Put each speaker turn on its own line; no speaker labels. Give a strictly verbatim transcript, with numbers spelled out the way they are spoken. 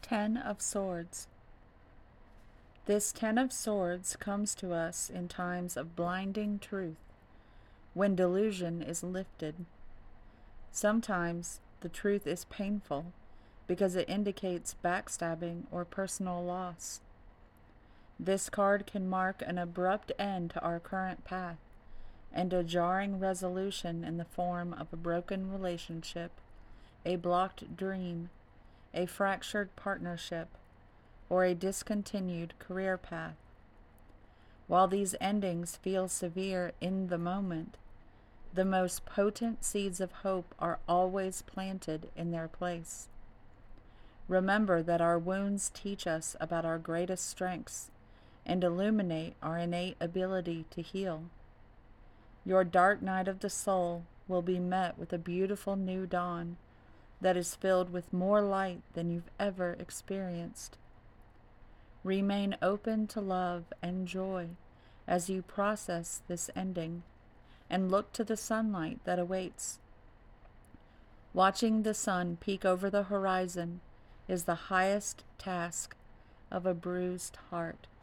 Ten of Swords. This Ten of Swords comes to us in times of blinding truth, when delusion is lifted. Sometimes the truth is painful because it indicates backstabbing or personal loss. This card can mark an abrupt end to our current path and a jarring resolution in the form of a broken relationship, a blocked dream, a fractured partnership, or a discontinued career path. While these endings feel severe in the moment, the most potent seeds of hope are always planted in their place. Remember that our wounds teach us about our greatest strengths and illuminate our innate ability to heal. Your dark night of the soul will be met with a beautiful new dawn that is filled with more light than you've ever experienced. Remain open to love and joy as you process this ending, and look to the sunlight that awaits. Watching the sun peek over the horizon is the highest task of a bruised heart.